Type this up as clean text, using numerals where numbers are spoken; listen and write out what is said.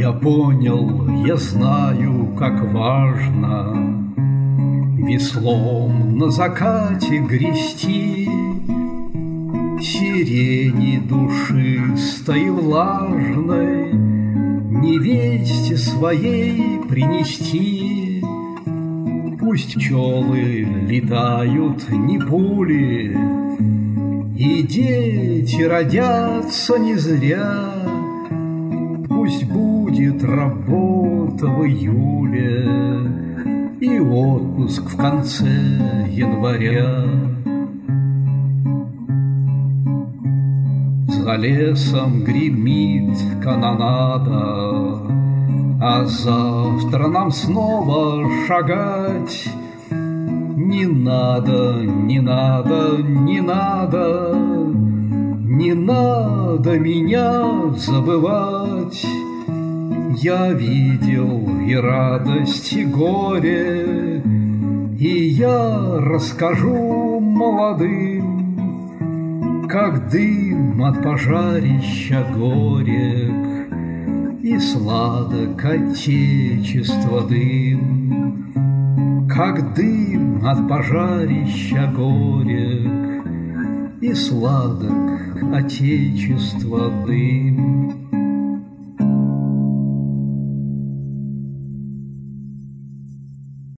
Я понял, я знаю, как важно веслом на закате грести, сирени душистой влажной невесте своей принести. Пусть пчелы летают не пули, и дети родятся не зря. Пусть будет работа в июле и отпуск в конце января. За лесом гремит канонада, а завтра нам снова шагать. Не надо, не надо, не надо, не надо меня забывать. Я видел и радость, и горе, и я расскажу молодым, как дым от пожарища горек и сладок отечества дым, как дым от пожарища горек и сладок отечества дым.